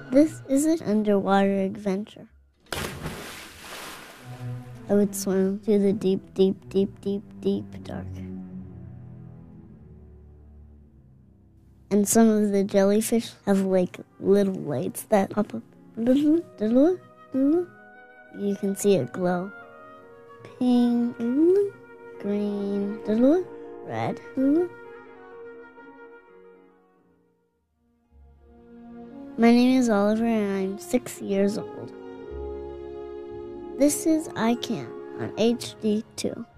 This is an underwater adventure. I would swim to the deep, deep, deep, deep, deep dark. And some of the jellyfish have like little lights that pop up. You can see it glow. Pink, green, red. My name is Oliver and I'm 6 years old. This is I Can on HD2.